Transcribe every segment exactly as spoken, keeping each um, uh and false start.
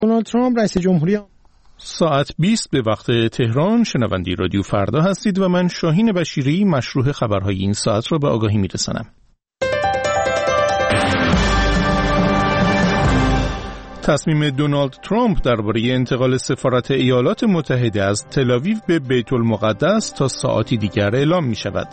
دونالد ترامپ رئیس جمهوری ساعت بیست به وقت تهران شنونده رادیو فردا هستید و من شاهین بشیری مشروح خبرهای این ساعت را به آگاهی میرسانم. تصمیم دونالد ترامپ درباره انتقال سفارت ایالات متحده از تل‌آویو به بیت المقدس تا ساعاتی دیگر اعلام می شود.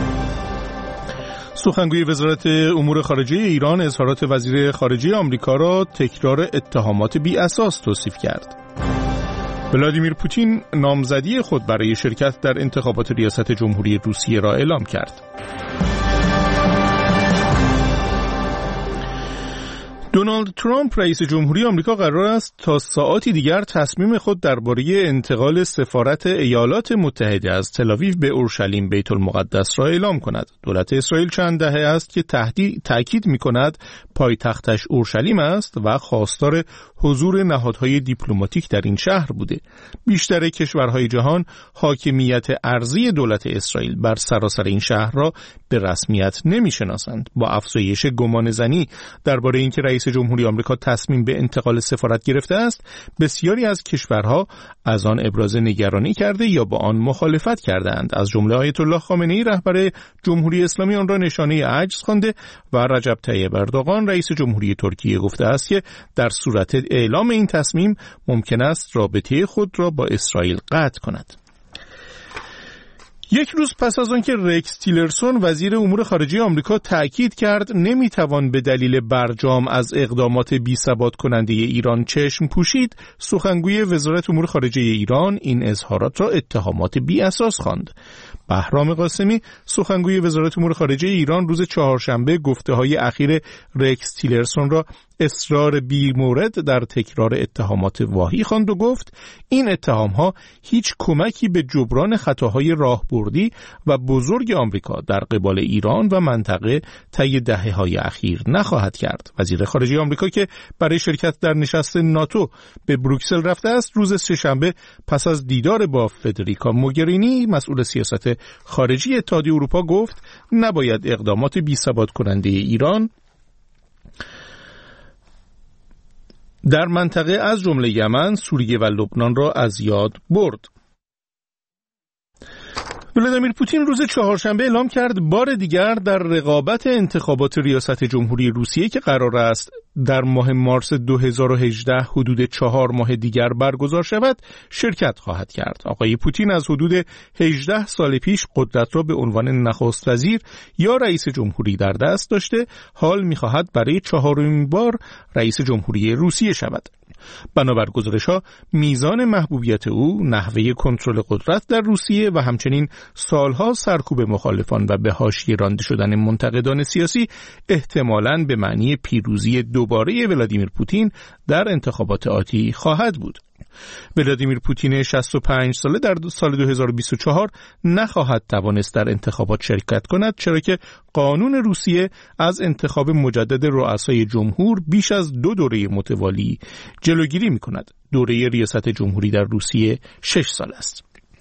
سخنگوی وزارت امور خارجه ایران اظهارات وزیر خارجه آمریکا را تکرار اتهامات بی اساس توصیف کرد. ولادیمیر پوتین نامزدی خود برای شرکت در انتخابات ریاست جمهوری روسیه را اعلام کرد. دونالد ترامپ رئیس جمهوری آمریکا قرار است تا ساعاتی دیگر تصمیم خود درباره انتقال سفارت ایالات متحده از تل‌آویو به اورشلیم بیت المقدس را اعلام کند. دولت اسرائیل چند دهه است که تأکید می‌کند پایتختش اورشلیم است و خواستار حضور نهادهای دیپلماتیک در این شهر بوده. بیشتر کشورهای جهان حاکمیت ارضی دولت اسرائیل بر سراسر این شهر را به رسمیت نمی‌شناسند. با افزایش گمانه‌زنی درباره اینکه رئیس جمهوری آمریکا تصمیم به انتقال سفارت گرفته است، بسیاری از کشورها از آن ابراز نگرانی کرده یا با آن مخالفت کردند. از جمله آیت الله خامنه‌ای رهبر جمهوری اسلامی آن را نشانه عجز خوانده و رجب طیب اردوغان رئیس جمهوری ترکیه گفته است که در صورت اعلام این تصمیم ممکن است رابطه خود را با اسرائیل قطع کند. یک روز پس از آنکه رکس تیلرسون وزیر امور خارجه آمریکا تأکید کرد نمیتوان به دلیل برجام از اقدامات بی‌ثبات کننده ایران چشم پوشید، سخنگوی وزارت امور خارجه ایران این اظهارات را اتهامات بی اساس خواند. بهرام قاسمی سخنگوی وزارت امور خارجه ایران روز چهارشنبه گفته‌های اخیر رکس تیلرسون را اصرار بی مورد در تکرار اتهامات واهی خواند و گفت این اتهام‌ها هیچ کمکی به جبران خطاهای راهبردی و بزرگ آمریکا در قبال ایران و منطقه طی دهه‌های اخیر نخواهد کرد. وزیر خارجه آمریکا که برای شرکت در نشست ناتو به بروکسل رفته است، روز سه‌شنبه پس از دیدار با فدریکا موگرینی مسئول سیاست خارجی اتحادیه اروپا گفت نباید اقدامات بی‌ثبات کننده ایران در منطقه از جمله یمن، سوریه و لبنان را از یاد برد. ولادیمیر پوتین روز چهارشنبه اعلام کرد بار دیگر در رقابت انتخابات ریاست جمهوری روسیه که قرار است در ماه مارس دو هزار و هجده حدود چهار ماه دیگر برگزار شود شرکت خواهد کرد. آقای پوتین از حدود هجده سال پیش قدرت را به عنوان نخست وزیر یا رئیس جمهوری در دست داشته، حال می‌خواهد برای چهارمین بار رئیس جمهوری روسیه شود. بنابر گزارش‌ها میزان محبوبیت او، نحوه کنترل قدرت در روسیه و همچنین سالها سرکوب مخالفان و به حاشیه رانده شدن منتقدان سیاسی احتمالاً به معنی پیروزی دوباره ولادیمیر پوتین در انتخابات آتی خواهد بود. ولادیمیر پوتین شصت و پنج ساله در سال دو هزار و بیست و چهار نخواهد توانست در انتخابات شرکت کند، چرا که قانون روسیه از انتخاب مجدد رؤسای جمهور بیش از دو دوره متوالی جلوگیری می کند. دوره ریاست جمهوری در روسیه شش سال است.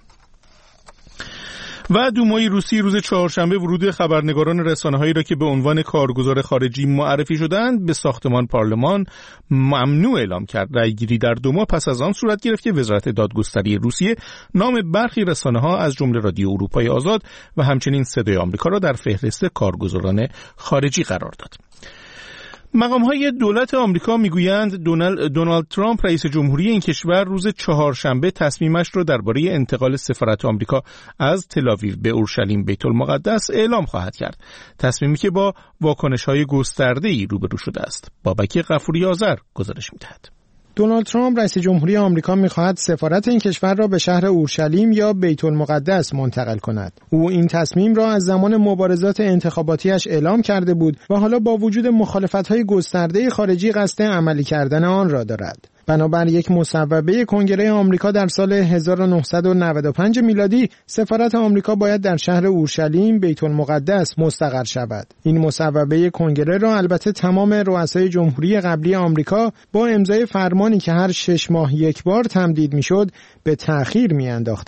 و دومای روسی روز چهارشنبه ورود خبرنگاران رسانه‌هایی را که به عنوان کارگزار خارجی معرفی شدند به ساختمان پارلمان ممنوع اعلام کرد. رأیگیری در دوما پس از آن صورت گرفت که وزارت دادگستری روسیه نام برخی رسانه‌ها از جمله رادیو اروپای آزاد و همچنین صدای آمریکا را در فهرست کارگزاران خارجی قرار داد. مقام‌های دولت آمریکا میگویند دونالد ترامپ رئیس جمهوری این کشور روز چهارشنبه تصمیمش را درباره انتقال سفارت آمریکا از تل‌آویو به اورشلیم بیت المقدس اعلام خواهد کرد. تصمیمی که با واکنش‌های گسترده‌ای روبرو شده است. بابک غفوری آذر گزارش می‌دهد. دونالد ترامپ رئیس جمهوری آمریکا می‌خواهد سفارت این کشور را به شهر اورشلیم یا بیت المقدس منتقل کند. او این تصمیم را از زمان مبارزات انتخاباتیش اعلام کرده بود و حالا با وجود مخالفت‌های گسترده خارجی قصد عملی کردن آن را دارد. بنابر یک مصوبه کنگره آمریکا در سال هزار و نهصد و نود و پنج میلادی سفارت آمریکا باید در شهر اورشلیم بیت المقدس مستقر شود. این مصوبه کنگره را البته تمام رؤسای جمهوری قبلی آمریکا با امضای فرمانی که هر شش ماه یک بار تمدید میشد به تأخیر میانداختند.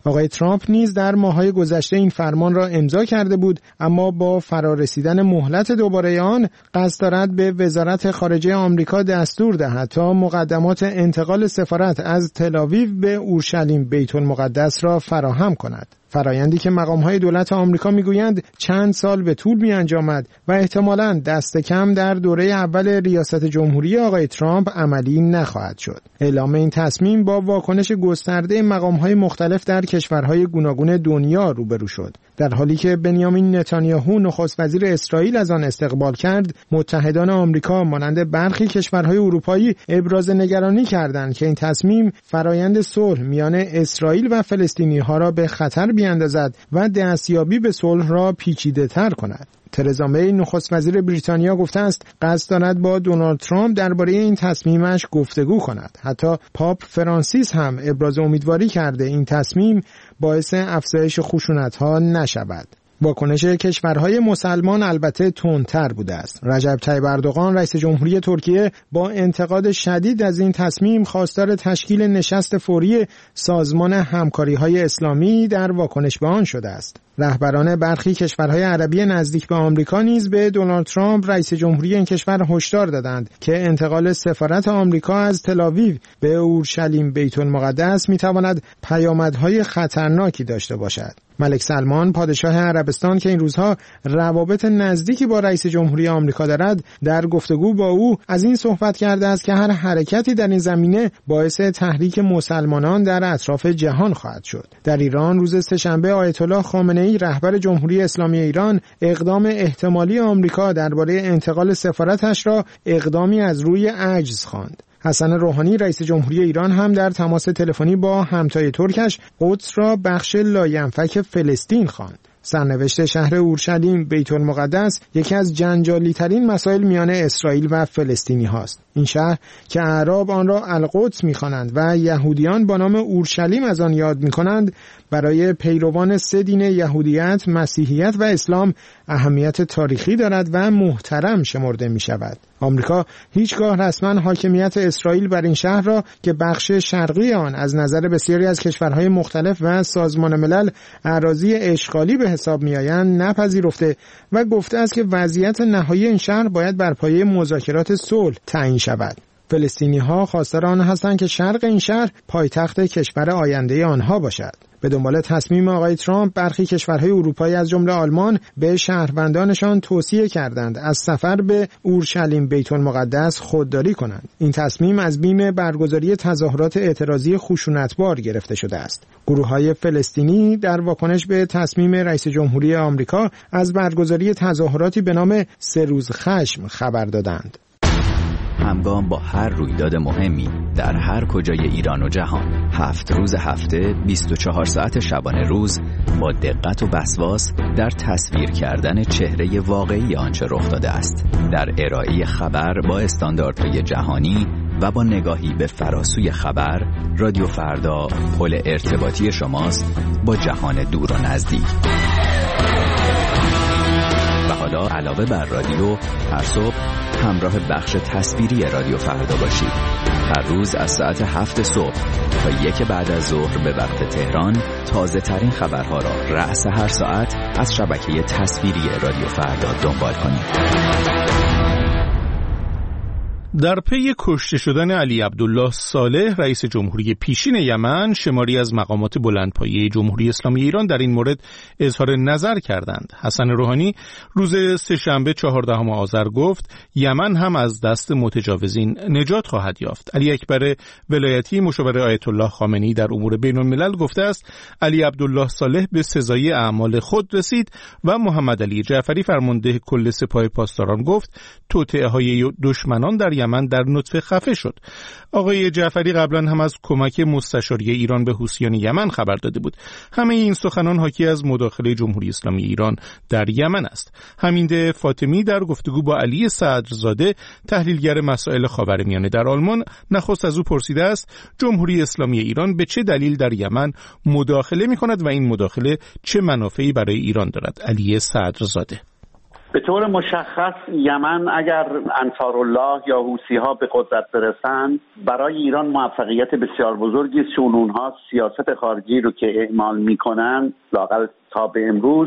آقای ترامپ نیز در ماه‌های گذشته این فرمان را امضا کرده بود، اما با فرارسیدن مهلت دوباره آن قصد دارد به وزارت خارجه آمریکا دستور دهد تا مقدمات انتقال سفارت از تل‌آویو به اورشلیم بیت المقدس را فراهم کند. فرایندی که مقام‌های دولت آمریکا می‌گویند چند سال به طول می‌انجامد و احتمالاً دست کم در دوره اول ریاست جمهوری آقای ترامپ عملی نخواهد شد. اعلام این تصمیم با واکنش گسترده مقام‌های مختلف در کشورهای گوناگون دنیا روبرو شد. در حالی که بنیامین نتانیاهو نخست وزیر اسرائیل از آن استقبال کرد، متحدان آمریکا مانند برخی کشورهای اروپایی ابراز نگرانی کردند که این تصمیم فرایند صلح میان اسرائیل و فلسطینی‌ها را به خطر بیاندازد و دستیابی به صلح را پیچیده‌تر کند. ترزا می نخست وزیر بریتانیا گفته است قصد دارد با دونالد ترامپ درباره این تصمیمش گفتگو کند. حتی پاپ فرانسیس هم ابراز امیدواری کرده این تصمیم باعث افزایش خشونت‌ها نشود. واکنش کشورهای مسلمان البته تندتر بوده است. رجب طیب اردوغان رئیس جمهوری ترکیه با انتقاد شدید از این تصمیم خواستار تشکیل نشست فوری سازمان همکاری‌های اسلامی در واکنش به آن شده است. رهبران برخی کشورهای عربی نزدیک به آمریکا نیز به دونالد ترامپ رئیس جمهوری این کشور هشدار دادند که انتقال سفارت آمریکا از تل‌آویو به اورشلیم بیت المقدس می‌تواند پیامدهای خطرناکی داشته باشد. ملک سلمان پادشاه عربستان که این روزها روابط نزدیکی با رئیس جمهوری آمریکا دارد، در گفتگو با او از این صحبت کرده است که هر حرکتی در این زمینه باعث تحریک مسلمانان در اطراف جهان خواهد شد. در ایران روز سه‌شنبه آیت الله خامنه‌ای رهبر جمهوری اسلامی ایران اقدام احتمالی آمریکا درباره انتقال سفارتش را اقدامی از روی عجز خواند. حسن روحانی رئیس جمهوری ایران هم در تماس تلفنی با همتای ترکش قدس را بخش لاینفک فلسطین خواند. سرنوشت شهر اورشلیم بیت المقدس یکی از جنجالی ترین مسائل میان اسرائیل و فلسطینی هاست. این شهر که اعراب آن را القدس می‌خوانند و یهودیان با نام اورشلیم از آن یاد می‌کنند، برای پیروان سه دین یهودیت، مسیحیت و اسلام اهمیت تاریخی دارد و محترم شمرده می‌شود. آمریکا هیچگاه رسما حاکمیت اسرائیل بر این شهر را که بخش شرقی آن از نظر بسیاری از کشورهای مختلف و سازمان ملل اراضی اشغالی به حساب می‌آیند نپذیرفته و گفته است که وضعیت نهایی این شهر باید بر پایه مذاکرات صلح تعیین شود. فلسطینی‌ها خواستار آن هستند که شرق این شهر پایتخت کشور آینده آنها باشد. به دنبال تصمیم آقای ترامپ، برخی کشورهای اروپایی از جمله آلمان به شهروندانشان توصیه کردند از سفر به اورشلیم بیت المقدس خودداری کنند. این تصمیم از بیم برگزاری تظاهرات اعتراضی خشونتبار گرفته شده است. گروه‌های فلسطینی در واکنش به تصمیم رئیس جمهوری آمریکا از برگزاری تظاهراتی به نام سه روز خشم خبر دادند. همگام با هر رویداد مهمی در هر کجای ایران و جهان، هفت روز هفته، بیست و چهار ساعت شبانه روز، با دقت و وسواس در تصویر کردن چهره واقعی آنچه رخ داده است، در ارائه خبر با استانداردهای جهانی و با نگاهی به فراسوی خبر، رادیو فردا پل ارتباطی شماست با جهان دور و نزدیک. و حالا علاوه بر رادیو، هر صبح همراه بخش تصویری رادیو فردا باشید. هر روز از ساعت هفت صبح تا یک بعد از ظهر به وقت تهران، تازه ترین خبرها را رأس هر ساعت از شبکه تصویری رادیو فردا دنبال کنید. در پی کشته شدن علی عبدالله صالح رئیس جمهوری پیشین یمن، شماری از مقامات بلندپایه جمهوری اسلامی ایران در این مورد اظهار نظر کردند. حسن روحانی روز سه‌شنبه چهاردهم آذر گفت یمن هم از دست متجاوزین نجات خواهد یافت. علی اکبر ولایتی مشاور آیت الله خامنه‌ای در امور بین الملل گفته است علی عبدالله صالح به سزای اعمال خود رسید و محمد علی جعفری فرمانده کل سپاه پاسداران گفت توطئه‌های دشمنان در یمن در نطفه خفه شد. آقای جعفری قبلا هم از کمک مستشاری ایران به حوثیان یمن خبر داده بود. همه این سخنان حاکی از مداخله جمهوری اسلامی ایران در یمن است. حمید فاطمی در گفتگو با علی صدرزاده تحلیلگر مسائل خاورمیانه در آلمان نخست از او پرسیده است جمهوری اسلامی ایران به چه دلیل در یمن مداخله می‌کند و این مداخله چه منافعی برای ایران دارد. علی صدرزاده: به طور مشخص یمن اگر انصارالله یا حوثی‌ها به قدرت برسند برای ایران موفقیت بسیار بزرگی است، چون اونها سیاست خارجی رو که اعمال میکنن لااقل تا به امروز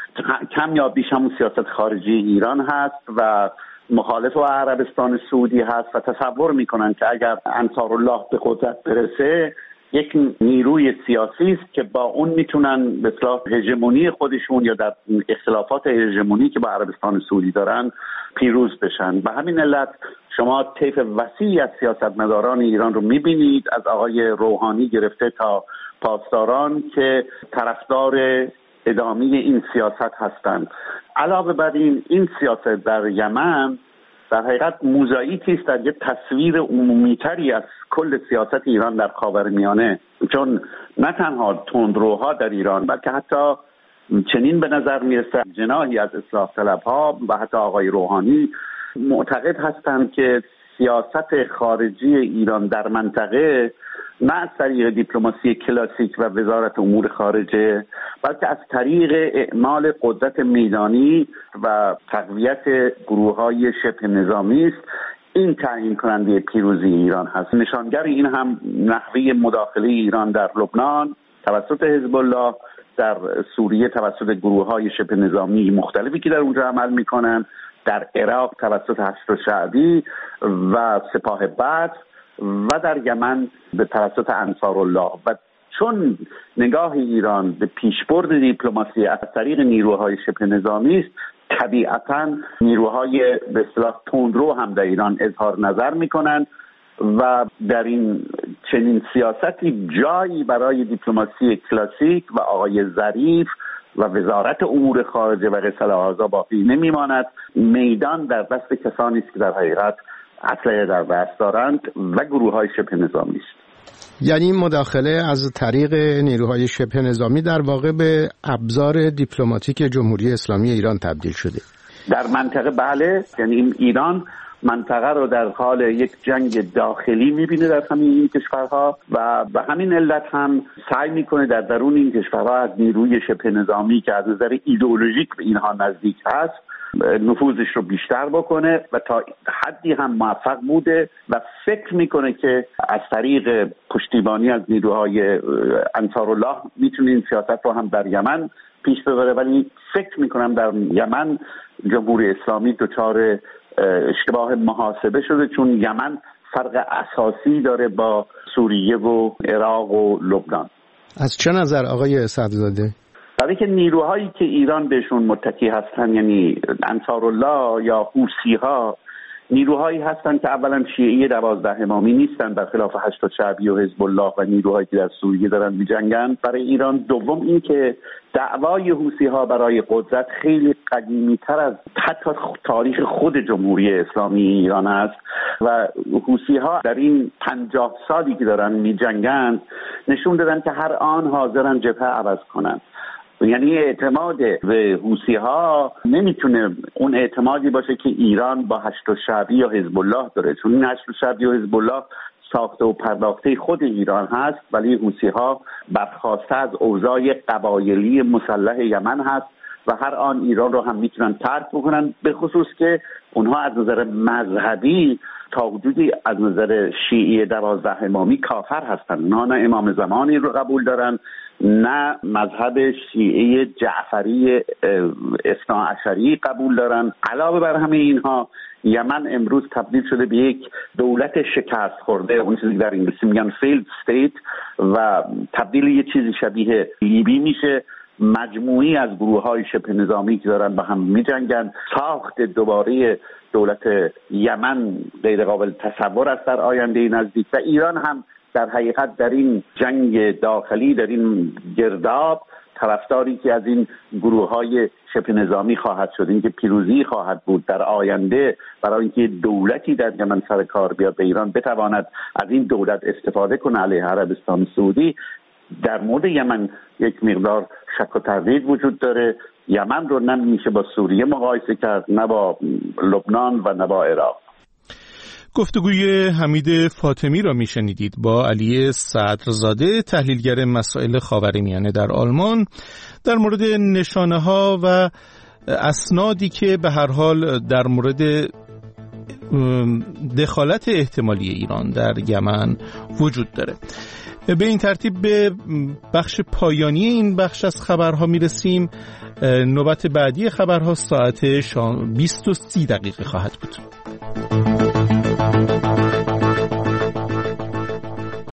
کم یا بیش همون سیاست خارجی ایران هست و مخالف و عربستان سعودی هست و تصور میکنن که اگر انصارالله به قدرت برسه یک نیروی سیاسی است که با اون میتونن به اصطلاح هژمونی خودشون یا در اختلافات هژمونی که با عربستان سعودی دارن پیروز بشن. به همین علت شما طیف وسیعی از سیاستمداران ایران رو میبینید، از آقای روحانی گرفته تا پاسداران، که طرفدار ادامه این سیاست هستند. علاوه بر این این سیاست در یمن در حقیقت موزاییکی است در یک تصویر عمومی‌تری از کل سیاست ایران در خاورمیانه، چون نه تنها تندروها در ایران بلکه حتی چنین به نظر میرسه جناحی از اصلاح طلبها و حتی آقای روحانی معتقد هستند که سیاست خارجی ایران در منطقه نه از طریق دیپلماسی کلاسیک و وزارت امور خارجه بلکه از طریق اعمال قدرت میدانی و تقویت گروه‌های شبه نظامی است. این تعیین کننده پیروزی ایران هست. نشانگر این هم نحوه مداخله ایران در لبنان توسط حزب الله، در سوریه توسط گروه‌های شبه نظامی مختلفی که در اونجا عمل می‌کنند، در عراق توسط هشت شعبی و سپاه بدر و در یمن به توسط انصارالله. و چون نگاه ایران به پیشبرد دیپلماسی از طریق نیروهای شبه نظامی است، طبیعتاً نیروهای به اصطلاح تندرو هم در ایران اظهار نظر می‌کنند و در این چنین سیاستی جایی برای دیپلماسی کلاسیک و آقای ظریف و وزارت امور خارجه و غیرالحاضر باقی نمیماند. میدان در دست کسانی است که در حقیقت اسلحه در دست دارند و گروه‌های شبه نظامی است. یعنی مداخله از طریق نیروهای شبه نظامی در واقع به ابزار دیپلماتیک جمهوری اسلامی ایران تبدیل شده. در منطقه بله، یعنی ایران منطقه رو در حال یک جنگ داخلی می‌بینه در همین این کشورها و به همین علت هم سعی می‌کنه در درون این کشورها از نیروی شبه نظامی که از نظر ایدئولوژیک به اینها نزدیک هست نفوذش رو بیشتر بکنه و تا حدی هم موفق بوده و فکر میکنه که از طریق پشتیبانی از نیروهای انصارالله میتونه این سیاست رو هم در یمن پیش ببره. ولی فکر میکنم در یمن جمهوری اسلامی دچار اشتباه محاسبه شده، چون یمن فرق اساسی داره با سوریه و عراق و لبنان. از چه نظر آقای صدرزاده؟ برای که نیروهایی که ایران بهشون متکی هستن، یعنی انصارالله یا حوثی‌ها، نیروهایی هستن که اولا شیعی دوازده امامی نیستن برخلاف هشت شعبی و حزب الله و نیروهایی که در سوریه دارن می‌جنگن برای ایران. دوم این که دعوای حوثی‌ها برای قدرت خیلی قدیمی‌تر از حتی تاریخ خود جمهوری اسلامی ایران است و حوثی‌ها در این پنجاه سالی که دارن می‌جنگن نشون دادن که هر آن حاضرن جبهه عوض کنن. یعنی اعتماد به حوثی‌ها نمیتونه اون اعتمادی باشه که ایران با هشت شعبی یا حزب الله داره، چون این هشت شعبی و حزب الله ساخته و پرداخته خود ایران هست، ولی حوثی‌ها برخواسته از اوضاع قبایلی مسلح یمن هست و هر آن ایران رو هم میتونن ترک بکنن، به خصوص که اونها از نظر مذهبی تا حدودی از نظر شیعی دوازده امامی کافر هستن. نه نه امام زمانی رو قبول دارن، نه مذهب شیعه جعفری اثنا عشری قبول دارن. علاوه بر همه اینها یمن امروز تبدیل شده به یک دولت شکست خورده، اون چیزی در انگلیسی میگن فیلد استیت، و تبدیل یه چیزی شبیه لیبی میشه. مجموعی از گروه‌های شبه نظامی که دارن با هم می‌جنگن. ساخت دوباره دولت یمن غیر قابل تصور است در آینده نزدیک و ایران هم در حقیقت در این جنگ داخلی، در این گرداب، طرفداری که از این گروه‌های شبه نظامی خواهد شد، اینکه پیروزی خواهد بود در آینده برای اینکه دولتی در یمن سر کار بیاد به ایران بتواند از این دولت استفاده کنه علیه عربستان سعودی. در مورد یمن یک مقدار شک و تردید وجود داره. یمن رو نمیشه با سوریه مقایسه کرد، نه با لبنان و نه با عراق. گفتگوی حمید فاطمی را میشنیدید با علی صدرزاده، تحلیلگر مسائل خاورمیانه در آلمان، در مورد نشانه ها و اسنادی که به هر حال در مورد دخالت احتمالی ایران در یمن وجود داره. به این ترتیب به بخش پایانی این بخش از خبرها میرسیم. نوبت بعدی خبرها ساعت بیست و سی دقیقه خواهد بود.